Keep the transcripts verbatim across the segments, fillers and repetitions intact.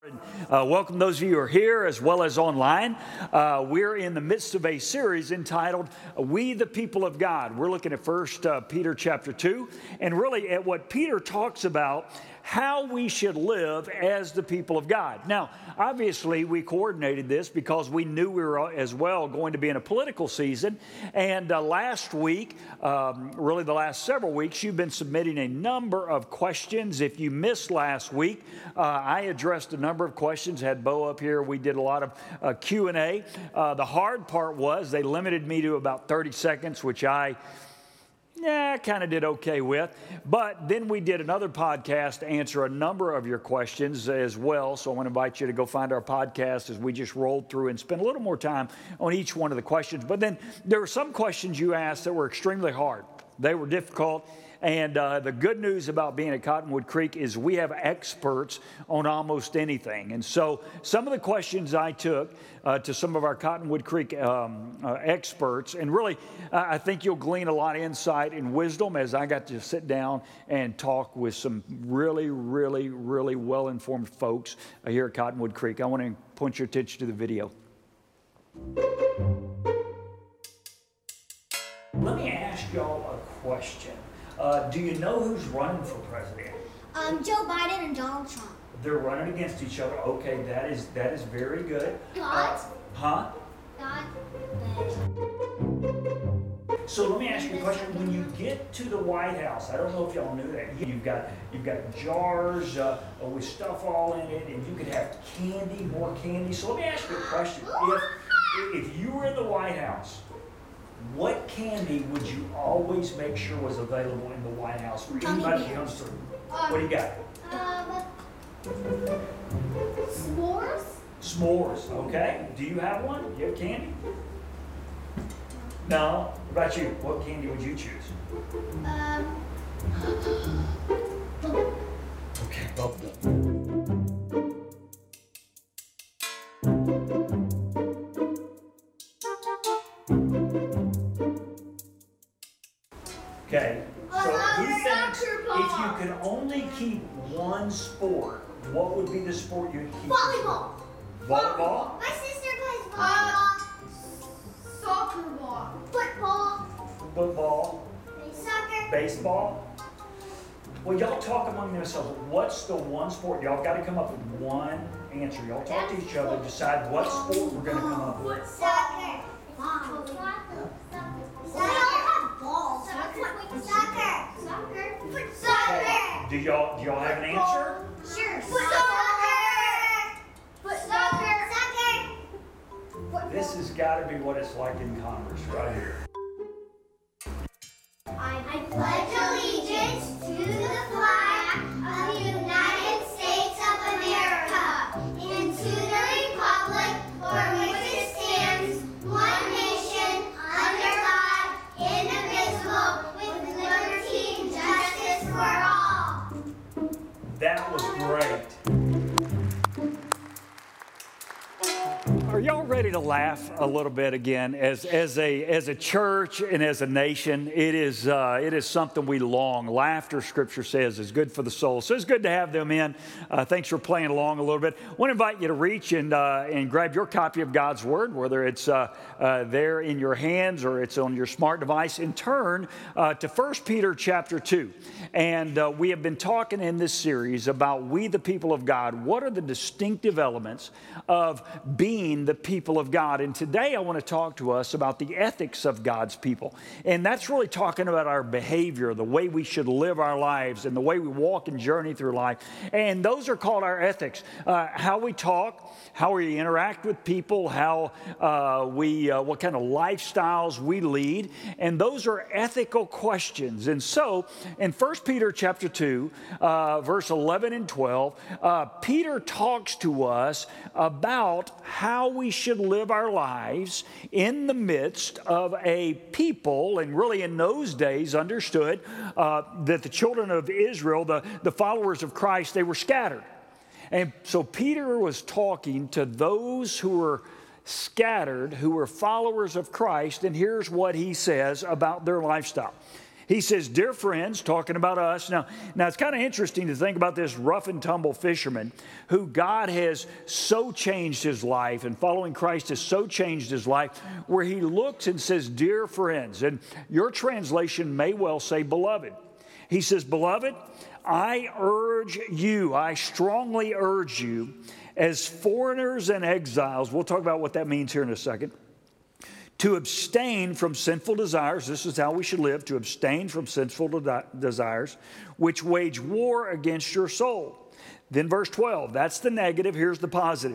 Uh, welcome those of you who are here as well as online. Uh, we're in the midst of a series entitled We the People of God. We're looking at First uh, Peter chapter two and really at what Peter talks about how we should live as the people of God. Now, obviously, we coordinated this because we knew we were as well going to be in a political season. And uh, last week, um, really the last several weeks, you've been submitting a number of questions. If you missed last week, uh, I addressed a number of questions, had Bo up here. We did a lot of uh, Q and A. Uh, the hard part was they limited me to about thirty seconds, which I Yeah, kind of did okay with. But then we did another podcast to answer a number of your questions as well. So I want to invite you to go find our podcast as we just rolled through and spend a little more time on each one of the questions. But then there were some questions you asked that were extremely hard. They were difficult. And uh, the good news about being at Cottonwood Creek is we have experts on almost anything. And so some of the questions I took uh, to some of our Cottonwood Creek um, uh, experts, and really uh, I think you'll glean a lot of insight and wisdom as I got to sit down and talk with some really, really, really well-informed folks uh, here at Cottonwood Creek. I want to point your attention to the video. Let me ask y'all a question. Uh, do you know who's running for president? Um, Joe Biden and Donald Trump. They're running against each other. Okay, that is that is very good. God? Uh, huh? God? So let me ask you a question. When you get to the White House, I don't know if y'all knew that. You've got you've got jars uh, with stuff all in it, and you could have candy, more candy. So let me ask you a question. If if you were in the White House, what candy would you always make sure was available in the White House for anybody who comes through? What do you got? Um, s'mores? S'mores, okay. Do you have one? Do you have candy? No? What about you? What candy would you choose? Um, Okay, bubble. Okay, so he thinks if you could only keep one sport, what would be the sport you'd keep? volleyball. Volleyball? My sister plays volleyball. Soccer ball. Football. Football? Soccer. Baseball? Well, y'all talk among yourselves. What's the one sport? Y'all got to come up with one answer. Y'all talk to each other, decide what sport we're going to come up with. Soccer. We all have balls. Soccer. Soccer. Soccer. Soccer. Do y'all do y'all have an answer? Sure. Soccer. Soccer. Soccer. This has got to be what it's like in Congress right here. I pledge allegiance to the flag of the United States of America and to the republic for which it stands, one nation, under God, indivisible, with liberty and justice for all. That was great. Are y'all ready to laugh a little bit again? As as a as a church and as a nation, it is uh, it is something we long. Laughter, Scripture says, is good for the soul. So it's good to have them in. Uh, thanks for playing along a little bit. I want to invite you to reach and uh, and grab your copy of God's Word, whether it's uh, uh, there in your hands or it's on your smart device, and turn uh, to First Peter chapter two. And uh, we have been talking in this series about we the people of God. What are the distinctive elements of being the people of God? And today I want to talk to us about the ethics of God's people. And that's really talking about our behavior, the way we should live our lives and the way we walk and journey through life. And those are called our ethics. Uh, how we talk, how we interact with people, how uh, we, uh, what kind of lifestyles we lead. And those are ethical questions. And so in First Peter chapter two, uh, verse eleven and twelve, uh, Peter talks to us about how we should live our lives in the midst of a people, and really in those days understood uh, that the children of Israel, the, the followers of Christ, they were scattered. And so Peter was talking to those who were scattered, who were followers of Christ, and here's what he says about their lifestyle. He says, dear friends, talking about us. Now, now it's kind of interesting to think about this rough and tumble fisherman who God has so changed his life, and following Christ has so changed his life, where he looks and says, dear friends. And your translation may well say beloved. He says, beloved, I urge you, I strongly urge you, as foreigners and exiles, we'll talk about what that means here in a second, to abstain from sinful desires. This is how we should live, to abstain from sinful de- desires, which wage war against your soul. Then verse twelve, that's the negative, here's the positive.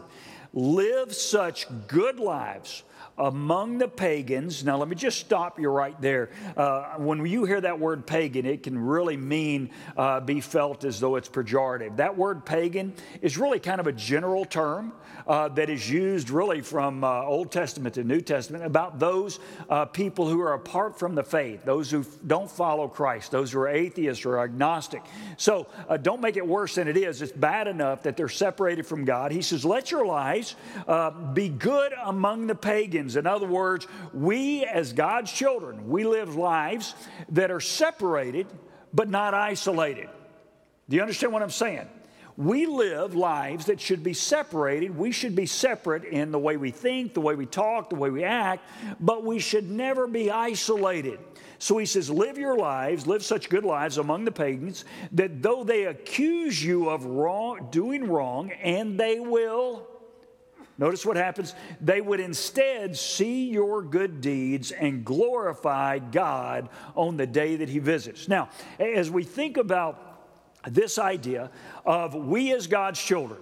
Live such good lives among the pagans. Now, let me just stop you right there. Uh, when you hear that word pagan, it can really mean, uh, be felt as though it's pejorative. That word pagan is really kind of a general term uh, that is used really from uh, Old Testament to New Testament about those uh, people who are apart from the faith, those who don't follow Christ, those who are atheists or agnostic. So uh, don't make it worse than it is. It's bad enough that they're separated from God. He says, let your lives uh, be good among the pagans. In other words, we as God's children, we live lives that are separated but not isolated. Do you understand what I'm saying? We live lives that should be separated. We should be separate in the way we think, the way we talk, the way we act, but we should never be isolated. So he says, live your lives, live such good lives among the pagans, that though they accuse you of wrong, doing wrong, and they will... Notice what happens. They would instead see your good deeds and glorify God on the day that he visits. Now, as we think about this idea of we as God's children,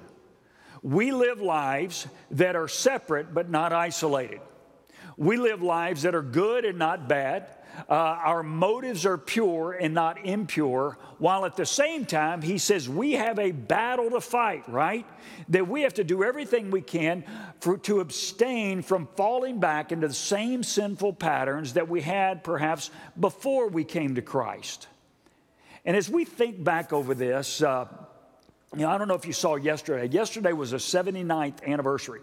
we live lives that are separate but not isolated. We live lives that are good and not bad. Uh, our motives are pure and not impure, while at the same time, he says we have a battle to fight, right? That we have to do everything we can for, to abstain from falling back into the same sinful patterns that we had perhaps before we came to Christ. And as we think back over this, uh, you know, I don't know if you saw yesterday. Yesterday was the seventy-ninth anniversary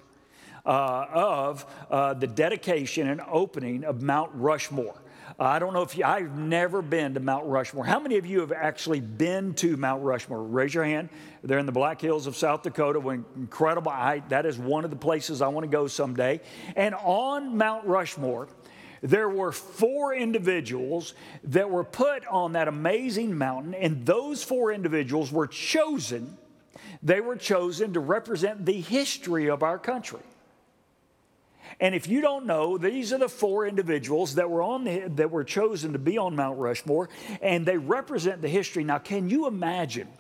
uh, of uh, the dedication and opening of Mount Rushmore. Uh, I don't know if you, I've never been to Mount Rushmore. How many of you have actually been to Mount Rushmore? Raise your hand. They're in the Black Hills of South Dakota. Incredible. I, that is one of the places I want to go someday. And on Mount Rushmore, there were four individuals that were put on that amazing mountain, and those four individuals were chosen. They were chosen to represent the history of our country. And if you don't know, these are the four individuals that were on the, that were chosen to be on Mount Rushmore, and they represent the history. Now, can you imagine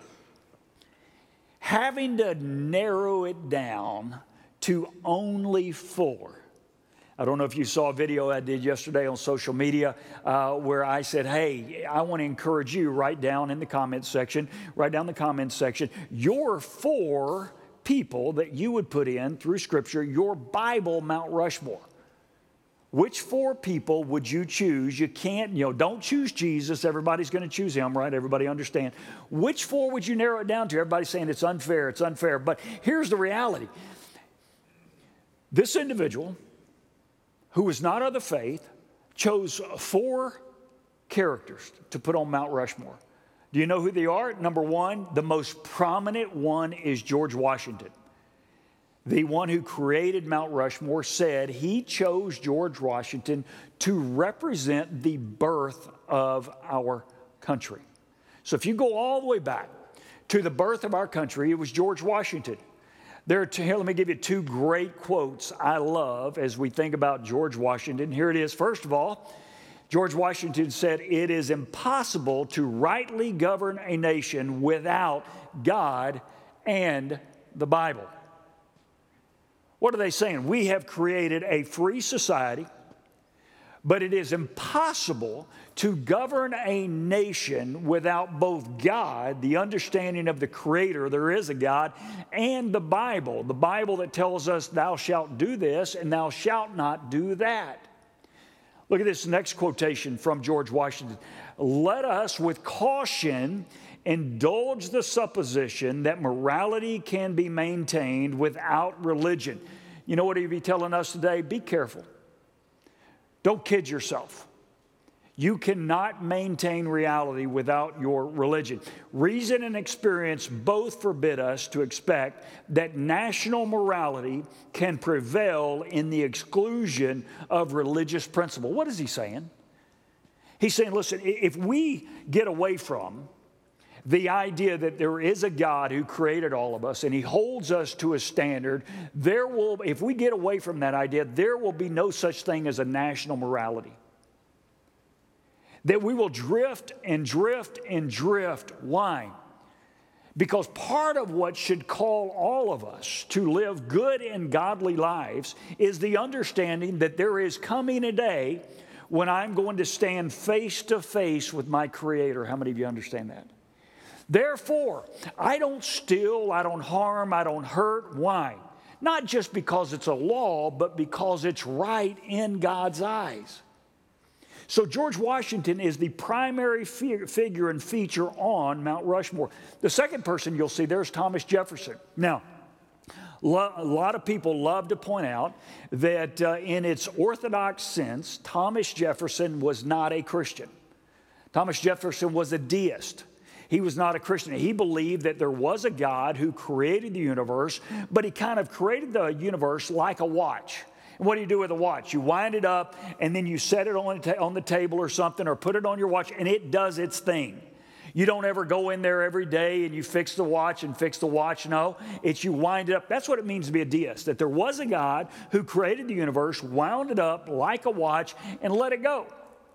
having to narrow it down to only four? I don't know if you saw a video I did yesterday on social media uh, where I said, hey, I want to encourage you, write down in the comments section, write down the comments section, your four people that you would put in through Scripture, your Bible Mount Rushmore. Which four people would you choose? You can't, you know, don't choose Jesus. Everybody's going to choose him, right? Everybody understand. Which four would you narrow it down to? Everybody's saying it's unfair, it's unfair. But here's the reality. This individual, who was not of the faith, chose four characters to put on Mount Rushmore. Do you know who they are? Number one, the most prominent one is George Washington. The one who created Mount Rushmore said he chose George Washington to represent the birth of our country. So if you go all the way back to the birth of our country, it was George Washington. There are two, here, let me give you two great quotes I love as we think about George Washington. Here it is. First of all, George Washington said, it is impossible to rightly govern a nation without God and the Bible. What are they saying? We have created a free society, but it is impossible to govern a nation without both God, the understanding of the Creator, there is a God, and the Bible, the Bible that tells us thou shalt do this and thou shalt not do that. Look at this next quotation from George Washington. Let us with caution indulge the supposition that morality can be maintained without religion. You know what he'd be telling us today? Be careful. Don't kid yourself. You cannot maintain reality without your religion. Reason and experience both forbid us to expect that national morality can prevail in the exclusion of religious principle. What is he saying? He's saying, listen, if we get away from the idea that there is a God who created all of us and he holds us to a standard, there will, if we get away from that idea, there will be no such thing as a national morality. That we will drift and drift and drift. Why? Because part of what should call all of us to live good and godly lives is the understanding that there is coming a day when I'm going to stand face to face with my Creator. How many of you understand that? Therefore, I don't steal, I don't harm, I don't hurt. Why? Not just because it's a law, but because it's right in God's eyes. So George Washington is the primary fi- figure and feature on Mount Rushmore. The second person you'll see there is Thomas Jefferson. Now, lo- a lot of people love to point out that uh, in its orthodox sense, Thomas Jefferson was not a Christian. Thomas Jefferson was a deist. He was not a Christian. He believed that there was a God who created the universe, but he kind of created the universe like a watch. And what do you do with a watch? You wind it up, and then you set it on, ta- on the table or something, or put it on your watch, and it does its thing. You don't ever go in there every day and you fix the watch and fix the watch. No, it's you wind it up. That's what it means to be a deist, that there was a God who created the universe, wound it up like a watch, and let it go.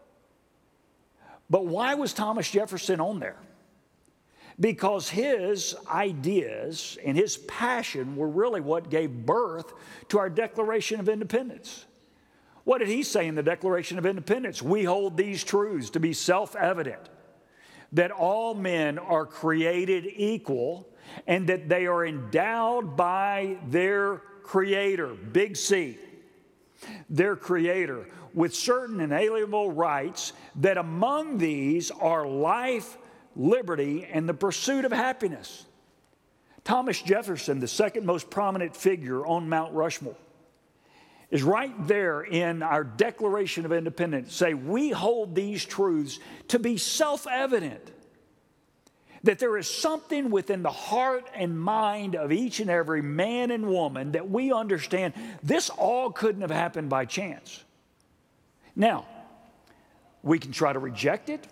But why was Thomas Jefferson on there? Because his ideas and his passion were really what gave birth to our Declaration of Independence. What did he say in the Declaration of Independence? We hold these truths to be self-evident, that all men are created equal and that they are endowed by their Creator, big C, their Creator, with certain inalienable rights, that among these are life, liberty, and the pursuit of happiness. Thomas Jefferson, the second most prominent figure on Mount Rushmore, is right there in our Declaration of Independence. Say, we hold these truths to be self-evident, that there is something within the heart and mind of each and every man and woman that we understand this all couldn't have happened by chance. Now, we can try to reject it.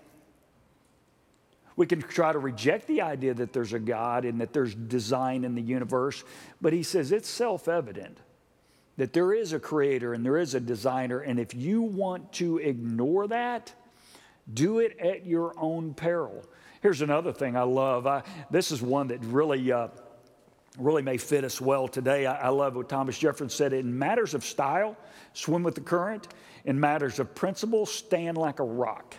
We can try to reject the idea that there's a God and that there's design in the universe, but he says it's self-evident that there is a creator and there is a designer, and if you want to ignore that, do it at your own peril. Here's another thing I love. I, this is one that really, uh, really may fit us well today. I, I love what Thomas Jefferson said. In matters of style, swim with the current. In matters of principle, stand like a rock.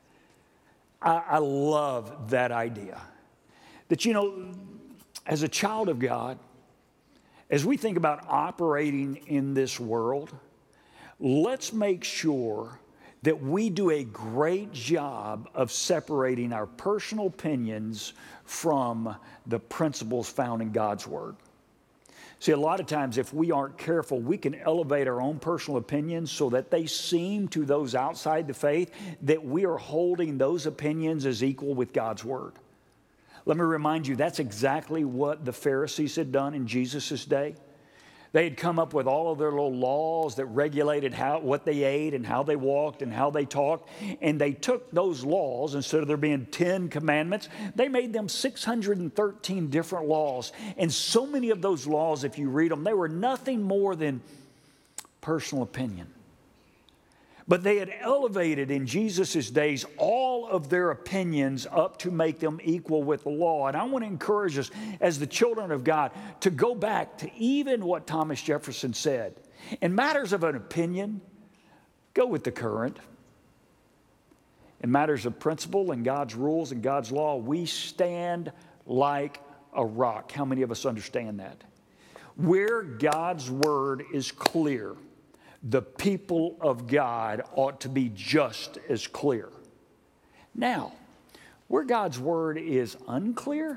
I love that idea. That, you know, as a child of God, as we think about operating in this world, let's make sure that we do a great job of separating our personal opinions from the principles found in God's Word. See, a lot of times if we aren't careful, we can elevate our own personal opinions so that they seem to those outside the faith that we are holding those opinions as equal with God's Word. Let me remind you, that's exactly what the Pharisees had done in Jesus' day. They had come up with all of their little laws that regulated how, what they ate and how they walked and how they talked. And they took those laws, instead of there being ten commandments, they made them six hundred thirteen different laws. And so many of those laws, if you read them, they were nothing more than personal opinion. But they had elevated in Jesus' days all of their opinions up to make them equal with the law. And I want to encourage us as the children of God to go back to even what Thomas Jefferson said. In matters of an opinion, go with the current. In matters of principle and God's rules and God's law, we stand like a rock. How many of us understand that? Where God's word is clear, the people of God ought to be just as clear. Now, where God's word is unclear,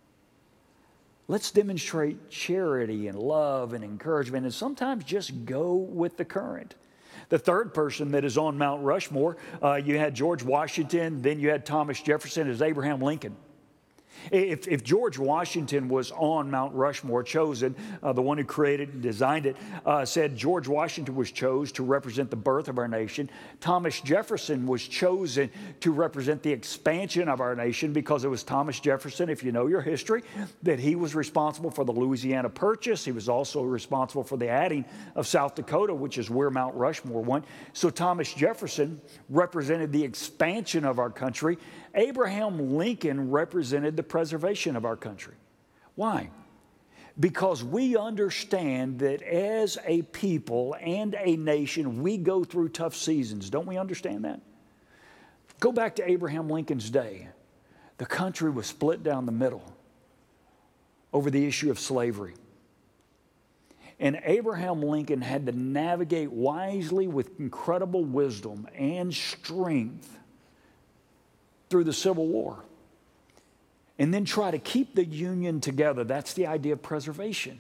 let's demonstrate charity and love and encouragement and sometimes just go with the current. The third person that is on Mount Rushmore, uh, you had George Washington, then you had Thomas Jefferson, is Abraham Lincoln. If, if George Washington was on Mount Rushmore, chosen, uh, the one who created and designed it, uh, said George Washington was chosen to represent the birth of our nation. Thomas Jefferson was chosen to represent the expansion of our nation, because it was Thomas Jefferson, if you know your history, that he was responsible for the Louisiana Purchase. He was also responsible for the adding of South Dakota, which is where Mount Rushmore went. So Thomas Jefferson represented the expansion of our country. Abraham Lincoln represented the preservation of our country. Why? Because we understand that as a people and a nation, we go through tough seasons. Don't we understand that? Go back to Abraham Lincoln's day. The country was split down the middle over the issue of slavery. And Abraham Lincoln had to navigate wisely with incredible wisdom and strength through the Civil War, and then try to keep the Union together. That's the idea of preservation.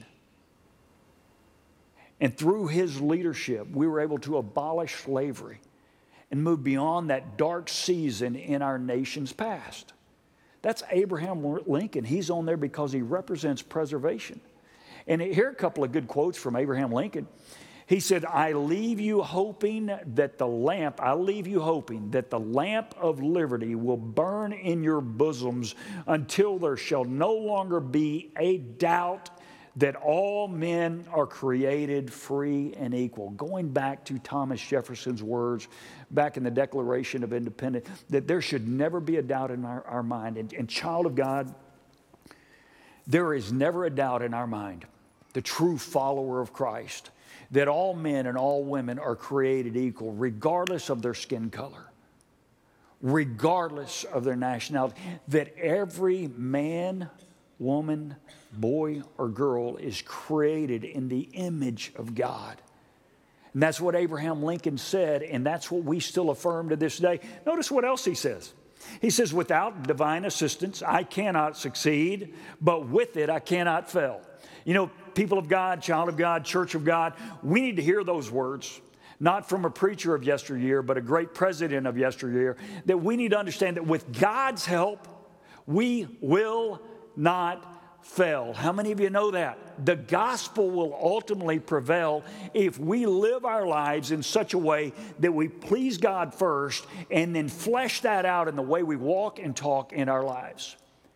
And through his leadership, we were able to abolish slavery and move beyond that dark season in our nation's past. That's Abraham Lincoln. He's on there because he represents preservation. And here are a couple of good quotes from Abraham Lincoln. He said, I leave you hoping that the lamp, I leave you hoping that the lamp of liberty will burn in your bosoms until there shall no longer be a doubt that all men are created free and equal. Going back to Thomas Jefferson's words back in the Declaration of Independence, that there should never be a doubt in our, our mind. And, and child of God, there is never a doubt in our mind, the true follower of Christ, that all men and all women are created equal, regardless of their skin color, regardless of their nationality, that every man, woman, boy, or girl is created in the image of God. And that's what Abraham Lincoln said, and that's what we still affirm to this day. Notice what else he says. He says, without divine assistance, I cannot succeed, but with it, I cannot fail. You know, people of God, child of God, church of God, we need to hear those words, not from a preacher of yesteryear, but a great president of yesteryear, that we need to understand that with God's help, we will not fail. How many of you know that? The gospel will ultimately prevail if we live our lives in such a way that we please God first and then flesh that out in the way we walk and talk in our lives.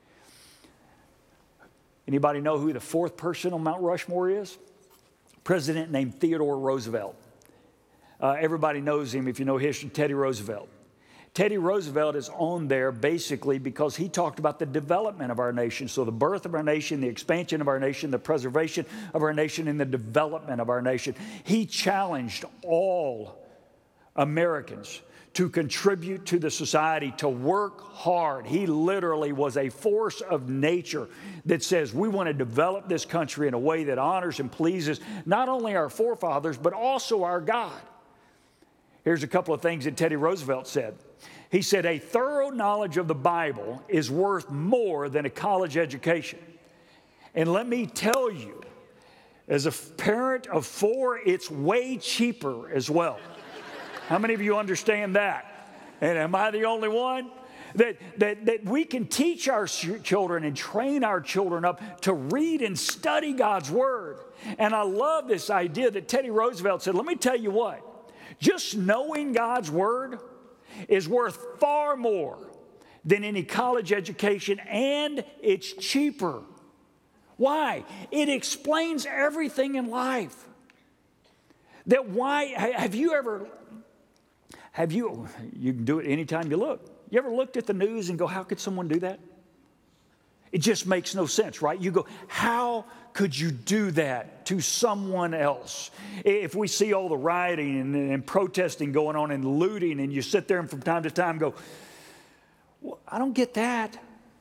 Anybody know who the fourth person on Mount Rushmore is? President named Theodore Roosevelt. Uh, everybody knows him if you know history, Teddy Roosevelt. Teddy Roosevelt is on there basically because he talked about the development of our nation. So the birth of our nation, the expansion of our nation, the preservation of our nation, and the development of our nation. He challenged all Americans to contribute to the society, to work hard. He literally was a force of nature that says we want to develop this country in a way that honors and pleases not only our forefathers, but also our God. Here's a couple of things that Teddy Roosevelt said. He said, a thorough knowledge of the Bible is worth more than a college education. And let me tell you, as a parent of four, it's way cheaper as well. How many of you understand that? And am I the only one? That, that, that we can teach our children and train our children up to read and study God's Word. And I love this idea that Teddy Roosevelt said, let me tell you what, just knowing God's Word is worth far more than any college education, and it's cheaper. Why? It explains everything in life. That why, have you ever... Have you, you can do it anytime you look. You ever looked at the news and go, how could someone do that? It just makes no sense, right? You go, how could you do that to someone else? If we see all the rioting and, and protesting going on and looting, and you sit there and from time to time go, well, I don't get that.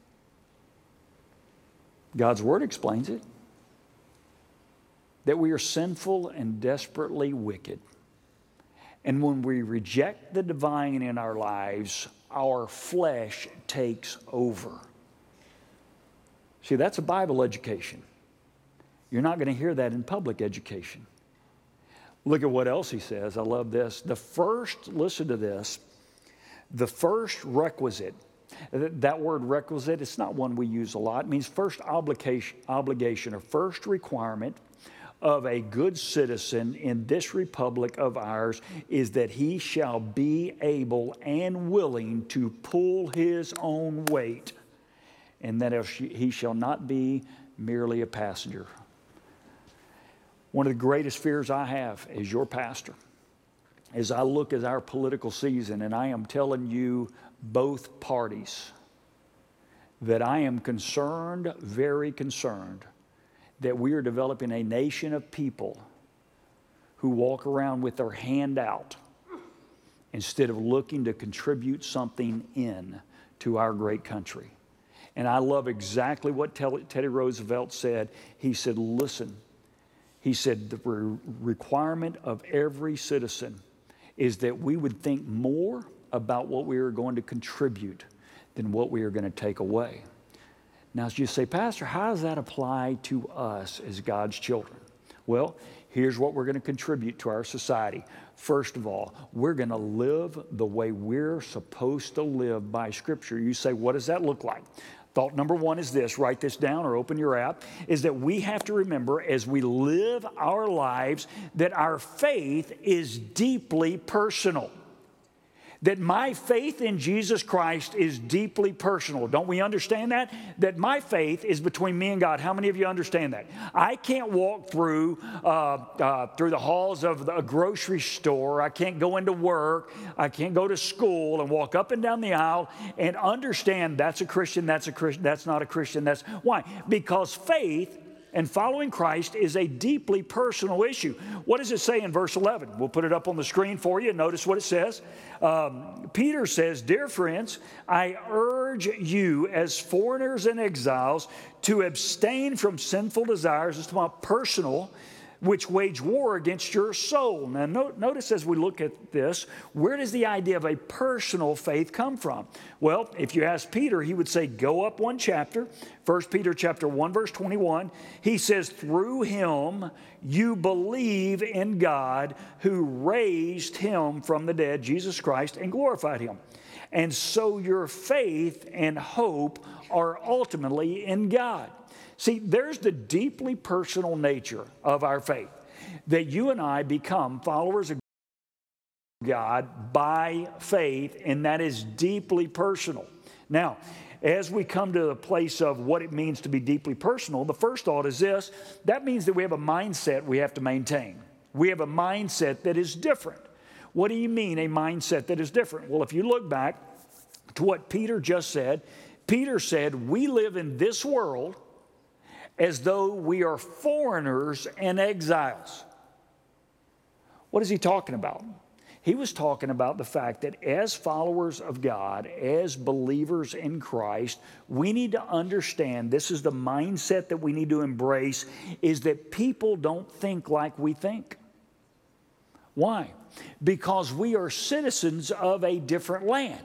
God's Word explains it. That we are sinful and desperately wicked. And when we reject the divine in our lives, our flesh takes over. See, that's a Bible education. You're not going to hear that in public education. Look at what else he says. I love this. The first, listen to this, the first requisite. That word requisite, it's not one we use a lot. It means first obligation, obligation or first requirement of a good citizen in this republic of ours is that he shall be able and willing to pull his own weight, and that he shall not be merely a passenger. One of the greatest fears I have as your pastor, as I look at our political season, and I am telling you both parties, that I am concerned, very concerned, that we are developing a nation of people who walk around with their hand out instead of looking to contribute something in to our great country. And I love exactly what Teddy Roosevelt said. He said, listen, he said, the re- requirement of every citizen is that we would think more about what we are going to contribute than what we are going to take away. Now, as you say, Pastor, how does that apply to us as God's children? Well, here's what we're going to contribute to our society. First of all, we're going to live the way we're supposed to live by Scripture. You say, what does that look like? Thought number one is this, write this down or open your app, is that we have to remember as we live our lives that our faith is deeply personal. That my faith in Jesus Christ is deeply personal. Don't we understand that? That my faith is between me and God. How many of you understand that? I can't walk through uh, uh, through the halls of a grocery store. I can't go into work. I can't go to school and walk up and down the aisle and understand that's a Christian, that's a Christian, that's not a Christian. That's why? Because faith and following Christ is a deeply personal issue. What does it say in verse eleven? We'll put it up on the screen for you. Notice what it says. Um, Peter says, dear friends, I urge you as foreigners and exiles to abstain from sinful desires. It's about personal, which wage war against your soul. Now, no, notice as we look at this, where does the idea of a personal faith come from? Well, if you ask Peter, he would say, go up one chapter, First Peter chapter one, verse twenty-one. He says, through him you believe in God who raised him from the dead, Jesus Christ, and glorified him. And so your faith and hope are ultimately in God. See, there's the deeply personal nature of our faith, that you and I become followers of God by faith, and that is deeply personal. Now, as we come to the place of what it means to be deeply personal, the first thought is this: that means that we have a mindset we have to maintain. We have a mindset that is different. What do you mean, a mindset that is different? Well, if you look back to what Peter just said, Peter said, we live in this world as though we are foreigners and exiles. What is he talking about? He was talking about the fact that as followers of God, as believers in Christ, we need to understand, this is the mindset that we need to embrace, is that people don't think like we think. Why? Because we are citizens of a different land.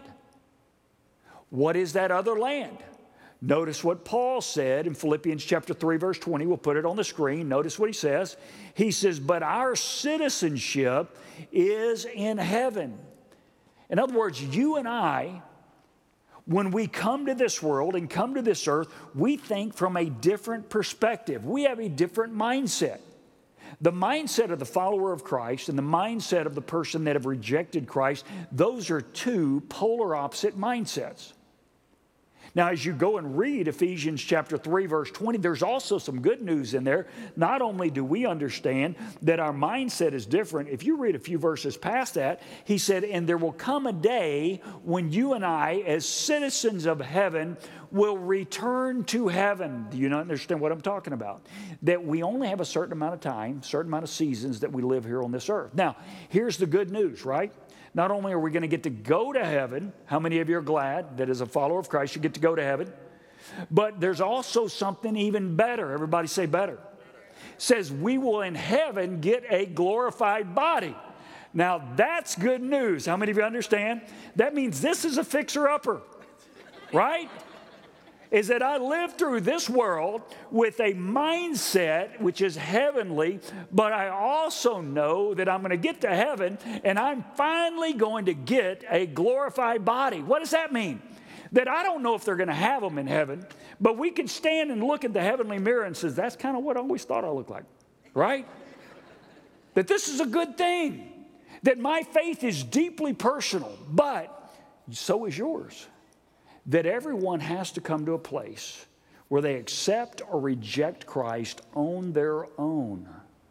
What is that other land? Notice what Paul said in Philippians chapter three, verse twenty. We'll put it on the screen. Notice what he says. He says, but our citizenship is in heaven. In other words, you and I, when we come to this world and come to this earth, we think from a different perspective. We have a different mindset. The mindset of the follower of Christ and the mindset of the person that have rejected Christ, those are two polar opposite mindsets. Now, as you go and read Ephesians chapter three, verse twenty, there's also some good news in there. Not only do we understand that our mindset is different, if you read a few verses past that, he said, and there will come a day when you and I, as citizens of heaven, will return to heaven. Do you not understand what I'm talking about? That we only have a certain amount of time, certain amount of seasons that we live here on this earth. Now, here's the good news, right? Not only are we going to get to go to heaven, how many of you are glad that as a follower of Christ you get to go to heaven? But there's also something even better. Everybody say better. It says we will in heaven get a glorified body. Now that's good news. How many of you understand? That means this is a fixer-upper, right? is that I live through this world with a mindset which is heavenly, but I also know that I'm going to get to heaven and I'm finally going to get a glorified body. What does that mean? That I don't know if they're going to have them in heaven, but we can stand and look at the heavenly mirror and says, that's kind of what I always thought I looked like, right? That this is a good thing, that my faith is deeply personal, but so is yours. That everyone has to come to a place where they accept or reject Christ on their own.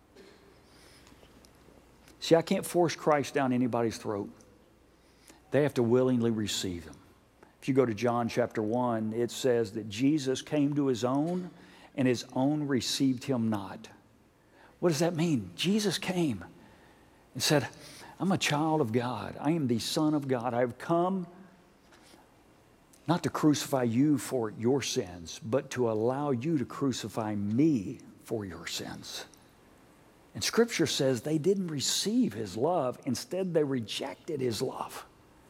See, I can't force Christ down anybody's throat. They have to willingly receive Him. If you go to John chapter one, it says that Jesus came to His own, and His own received Him not. What does that mean? Jesus came and said, I'm a child of God. I am the Son of God. I have come not to crucify you for your sins, but to allow you to crucify me for your sins. And Scripture says they didn't receive His love. Instead, they rejected His love.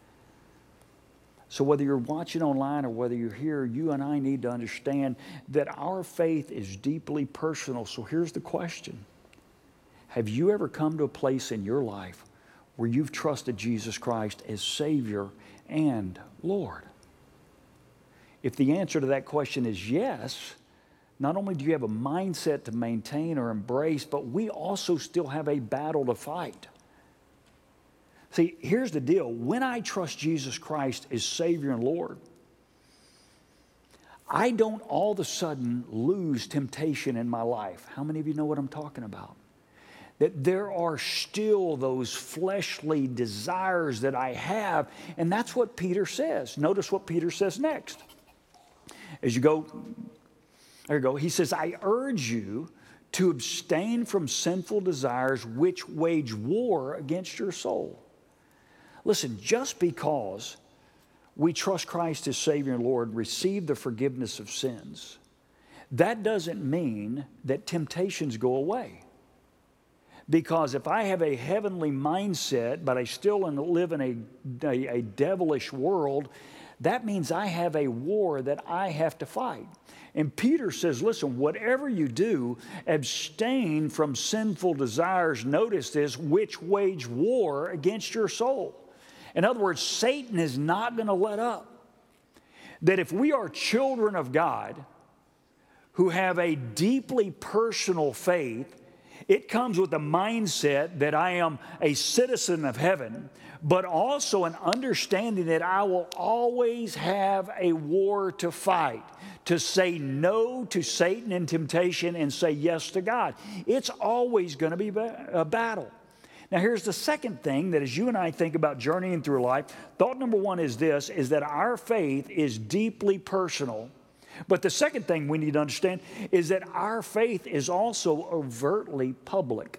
So whether you're watching online or whether you're here, you and I need to understand that our faith is deeply personal. So here's the question. Have you ever come to a place in your life where you've trusted Jesus Christ as Savior and Lord? If the answer to that question is yes, not only do you have a mindset to maintain or embrace, but we also still have a battle to fight. See, here's the deal. When I trust Jesus Christ as Savior and Lord, I don't all of a sudden lose temptation in my life. How many of you know what I'm talking about? That there are still those fleshly desires that I have, and that's what Peter says. Notice what Peter says next. As you go, there you go. He says, I urge you to abstain from sinful desires which wage war against your soul. Listen, just because we trust Christ as Savior and Lord, receive the forgiveness of sins, that doesn't mean that temptations go away. Because if I have a heavenly mindset, but I still live in a, a, a devilish world, that means I have a war that I have to fight. And Peter says, listen, whatever you do, abstain from sinful desires, notice this, which wage war against your soul. In other words, Satan is not going to let up. That if we are children of God who have a deeply personal faith, it comes with the mindset that I am a citizen of heaven, but also an understanding that I will always have a war to fight, to say no to Satan and temptation and say yes to God. It's always going to be a battle. Now, here's the second thing that as you and I think about journeying through life, thought number one is this, is that our faith is deeply personal. But the second thing we need to understand is that our faith is also overtly public.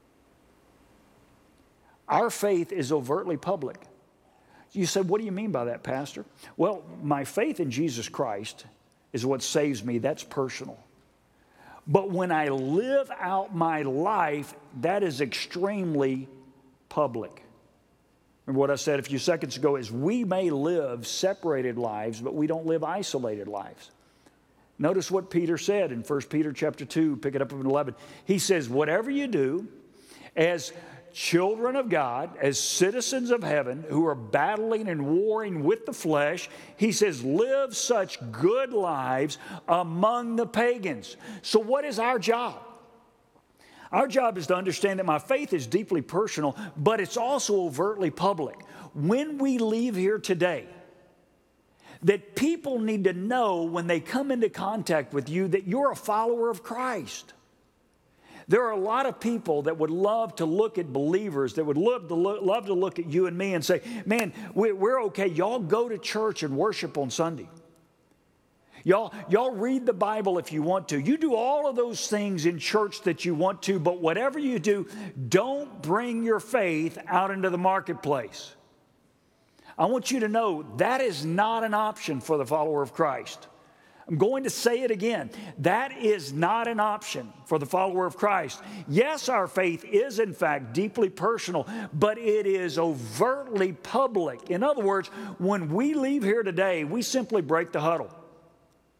Our faith is overtly public. You said, what do you mean by that, Pastor? Well, my faith in Jesus Christ is what saves me. That's personal. But when I live out my life, that is extremely public. Remember what I said a few seconds ago is we may live separated lives, but we don't live isolated lives. Notice what Peter said in First Peter chapter two, pick it up in eleven. He says, whatever you do as children of God, as citizens of heaven who are battling and warring with the flesh, he says, live such good lives among the pagans. So what is our job? Our job is to understand that my faith is deeply personal, but it's also overtly public. When we leave here today, that people need to know when they come into contact with you that you're a follower of Christ. There are a lot of people that would love to look at believers, that would love to look, love to look at you and me and say, man, we're okay. Y'all go to church and worship on Sunday. Y'all, y'all read the Bible if you want to. You do all of those things in church that you want to, but whatever you do, don't bring your faith out into the marketplace. I want you to know that is not an option for the follower of Christ. I'm going to say it again. That is not an option for the follower of Christ. Yes, our faith is in fact deeply personal, but it is overtly public. In other words, when we leave here today, we simply break the huddle.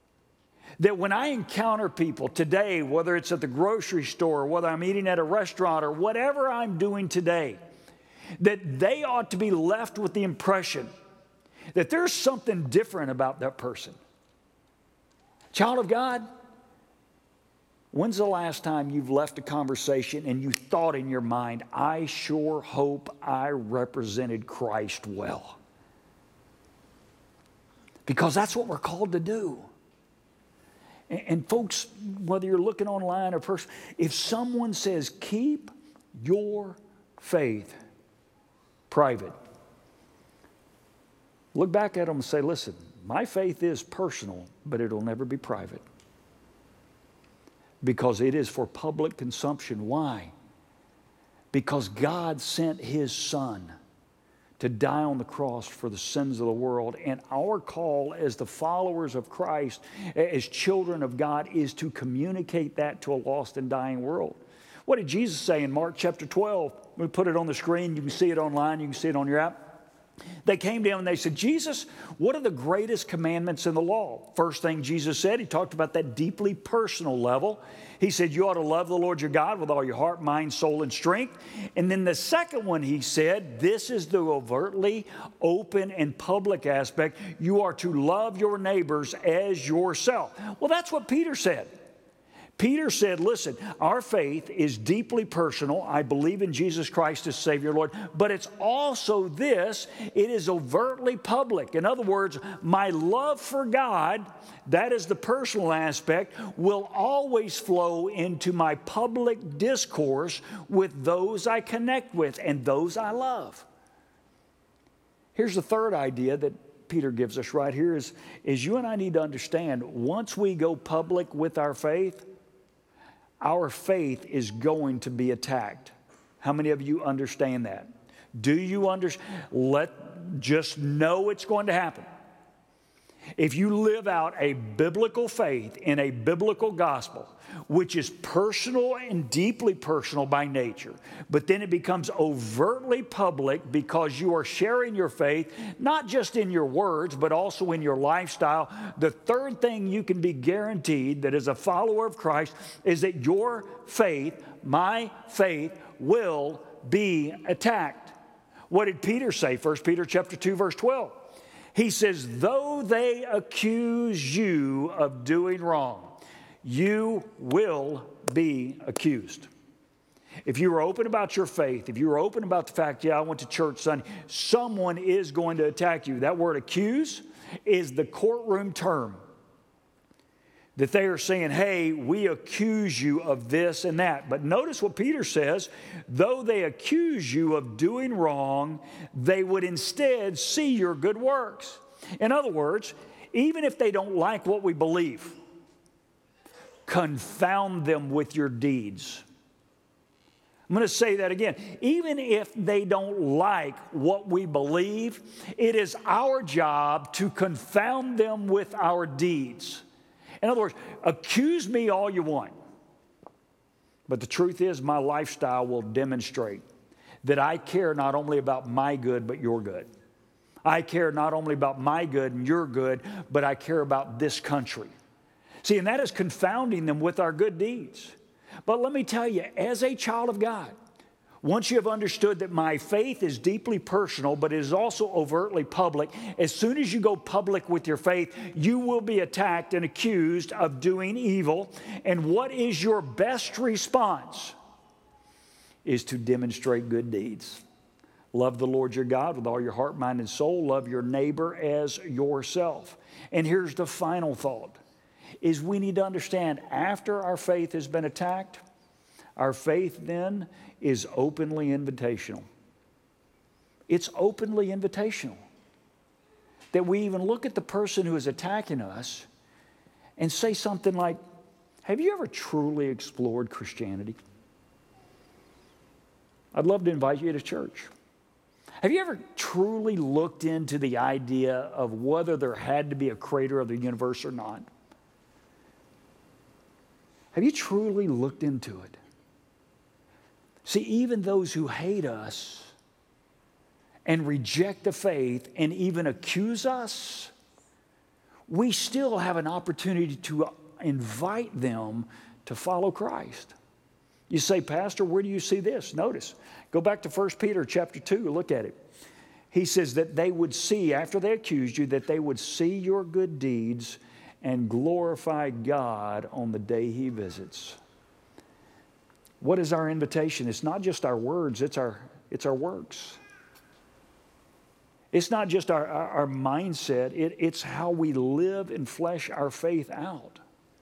That when I encounter people today, whether it's at the grocery store, whether I'm eating at a restaurant, or whatever I'm doing today, that they ought to be left with the impression that there's something different about that person. Child of God, when's the last time you've left a conversation and you thought in your mind, I sure hope I represented Christ well? Because that's what we're called to do. And, and folks, whether you're looking online or person, if someone says, keep your faith private, look back at them and say, listen, my faith is personal, but it'll never be private. Because it is for public consumption. Why? Because God sent His Son to die on the cross for the sins of the world. And our call as the followers of Christ, as children of God, is to communicate that to a lost and dying world. What did Jesus say in Mark chapter twelve? We put it on the screen. You can see it online. You can see it on your app. They came to him and they said, Jesus, what are the greatest commandments in the law? First thing Jesus said, he talked about that deeply personal level. He said, you ought to love the Lord your God with all your heart, mind, soul, and strength. And then the second one, he said, this is the overtly open and public aspect. You are to love your neighbors as yourself. Well, that's what Peter said. Peter said, listen, our faith is deeply personal. I believe in Jesus Christ as Savior, Lord. But it's also this, it is overtly public. In other words, my love for God, that is the personal aspect, will always flow into my public discourse with those I connect with and those I love. Here's the third idea that Peter gives us right here is, is you and I need to understand, once we go public with our faith, our faith is going to be attacked. How many of you understand that? Do you understand? Let just know it's going to happen. If you live out a biblical faith in a biblical gospel, which is personal and deeply personal by nature, but then it becomes overtly public because you are sharing your faith, not just in your words, but also in your lifestyle, the third thing you can be guaranteed that as a follower of Christ is that your faith, my faith, will be attacked. What did Peter say? First Peter chapter two, verse twelve. He says, though they accuse you of doing wrong, you will be accused. If you are open about your faith, if you are open about the fact, yeah, I went to church Sunday, someone is going to attack you. That word accuse is the courtroom term. That they are saying, hey, we accuse you of this and that. But notice what Peter says, though they accuse you of doing wrong, they would instead see your good works. In other words, even if they don't like what we believe, confound them with your deeds. I'm going to say that again. Even if they don't like what we believe, it is our job to confound them with our deeds. In other words, accuse me all you want. But the truth is, my lifestyle will demonstrate that I care not only about my good, but your good. I care not only about my good and your good, but I care about this country. See, and that is confounding them with our good deeds. But let me tell you, as a child of God, once you have understood that my faith is deeply personal, but it is also overtly public, as soon as you go public with your faith, you will be attacked and accused of doing evil. And what is your best response? Is to demonstrate good deeds. Love the Lord your God with all your heart, mind, and soul. Love your neighbor as yourself. And here's the final thought, is we need to understand after our faith has been attacked, our faith then is openly invitational. It's openly invitational. That we even look at the person who is attacking us and say something like, have you ever truly explored Christianity? I'd love to invite you to church. Have you ever truly looked into the idea of whether there had to be a creator of the universe or not? Have you truly looked into it? See, even those who hate us and reject the faith and even accuse us, we still have an opportunity to invite them to follow Christ. You say, Pastor, where do you see this? Notice, go back to First Peter chapter two, look at it. He says that they would see, after they accused you, that they would see your good deeds and glorify God on the day He visits. What is our invitation? It's not just our words, it's our, it's our works. It's not just our, our, our mindset, it, it's how we live and flesh our faith out.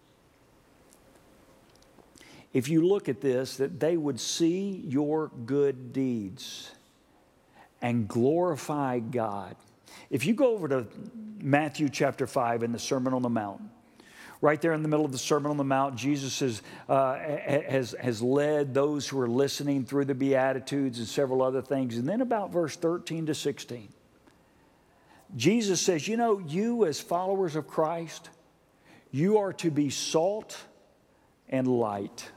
If you look at this, that they would see your good deeds and glorify God. If you go over to Matthew chapter five in the Sermon on the Mount, right there in the middle of the Sermon on the Mount, Jesus has, uh, has, has led those who are listening through the Beatitudes and several other things. And then about verse thirteen to sixteen, Jesus says, you know, you as followers of Christ, you are to be salt and light.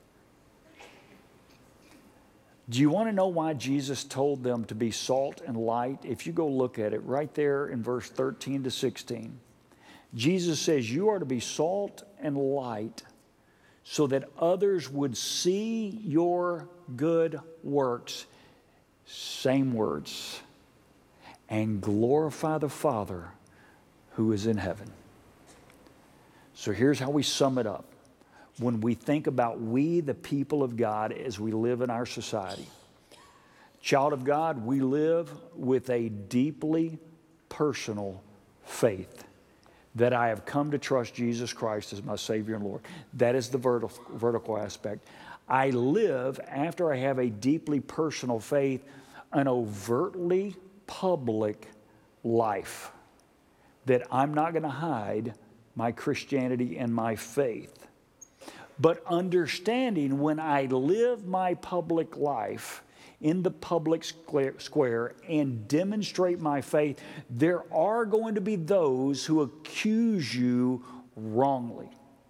Do you want to know why Jesus told them to be salt and light? If you go look at it right there in verse thirteen to sixteen, Jesus says you are to be salt and light so that others would see your good works, same words, and glorify the Father who is in heaven. So here's how we sum it up. When we think about we, the people of God, as we live in our society. Child of God, we live with a deeply personal faith that I have come to trust Jesus Christ as my Savior and Lord. That is the vertical, vertical aspect. I live, after I have a deeply personal faith, an overtly public life that I'm not going to hide my Christianity and my faith. But understanding when I live my public life in the public square and demonstrate my faith, there are going to be those who accuse you wrongly.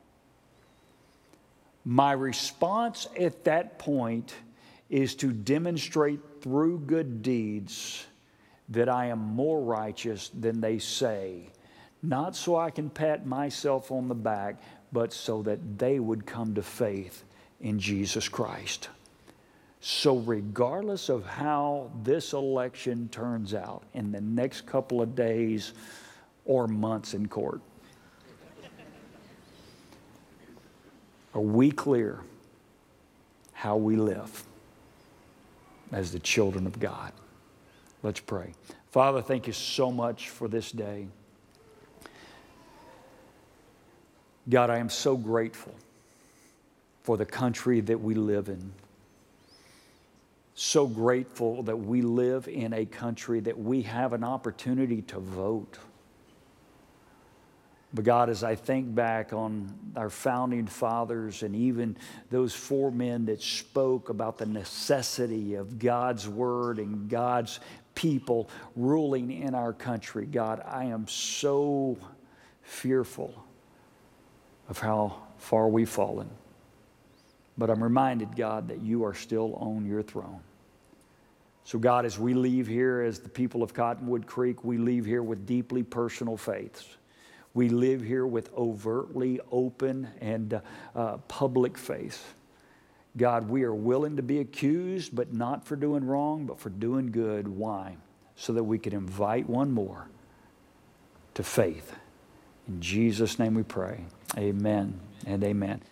My response at that point is to demonstrate through good deeds that I am more righteous than they say, not so I can pat myself on the back, but so that they would come to faith in Jesus Christ. So regardless of how this election turns out in the next couple of days or months in court, are we clear how we live as the children of God? Let's pray. Father, thank you so much for this day. God, I am so grateful for the country that we live in. So grateful that we live in a country that we have an opportunity to vote. But God, as I think back on our founding fathers and even those four men that spoke about the necessity of God's word and God's people ruling in our country, God, I am so fearful of how far we've fallen. But I'm reminded, God, that you are still on your throne. So God, as we leave here as the people of Cottonwood Creek, we leave here with deeply personal faiths. We live here with overtly open and uh, uh, public faith. God, we are willing to be accused, but not for doing wrong, but for doing good. Why? So that we can invite one more to faith. In Jesus' name we pray. Amen and amen.